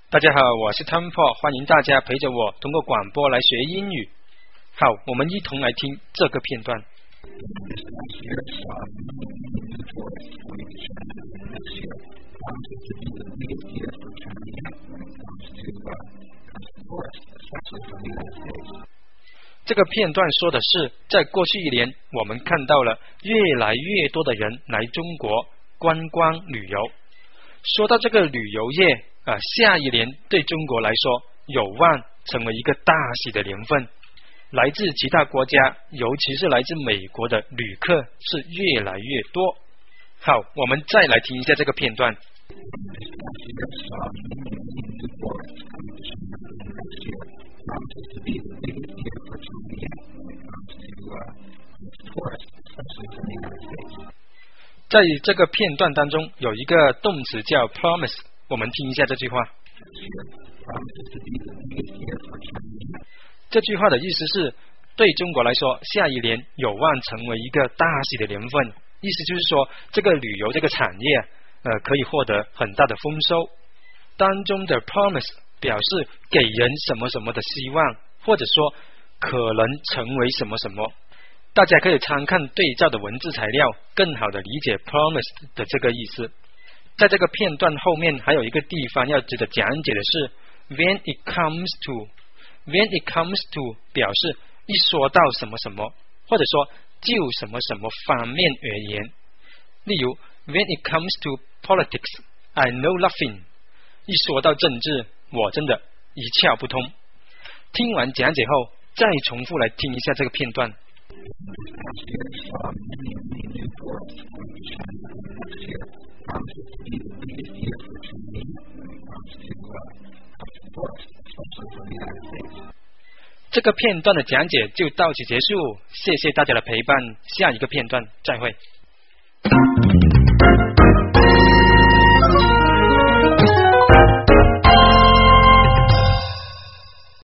大家好，我是 Tom Paul， 欢迎大家陪着我通过广播来学英语。好，我们一同来听这个片段。这个片段说的是，在过去一年，我们看到了越来越多的人来中国观光旅游。说到这个旅游业下一年对中国来说有望成为一个大喜的年份。来自其他国家，尤其是来自美国的旅客是越来越多。好，我们再来听一下这个片段。在这个片段当中有一个动词叫 promise， 我们听一下这句话。这句话的意思是，对中国来说，下一年有望成为一个大喜的年份。意思就是说，这个旅游这个产业可以获得很大的丰收。当中的 promise 表示给人什么什么的希望，或者说可能成为什么什么。大家可以参看对照的文字材料，更好的理解 promise 的这个意思。在这个片段后面还有一个地方要值得讲解的是 when it comes to 表示一说到什么什么，或者说就什么什么方面而言。例如 when it comes to politics I know nothing， 一说到政治我真的一窍不通。听完讲解后再重复来听一下这个片段。这个片段的讲解就到此结束，谢谢大家的陪伴，下一个片段再会。